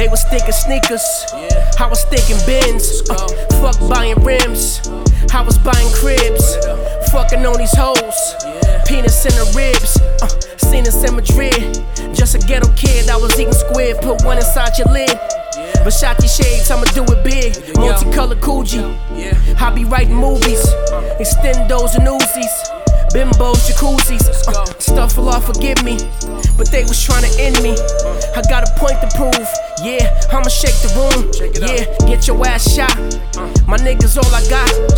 They was thinking sneakers, I was thinking Benz. Fuck buying rims, I was buying cribs. Fucking on these hoes, penis in the ribs. Seen us in Madrid, just a ghetto kid. I was eating squid, put one inside your lid. Versace shades, I'ma do it big. Multicolored Coogee, I be writing movies, extendos and Uzis, bimbos, jacuzzis. Stuff will all forgive me, but they was trying to end me. I got a point to prove, yeah, I'ma shake the room. Yeah, get your ass shot. My niggas all I got.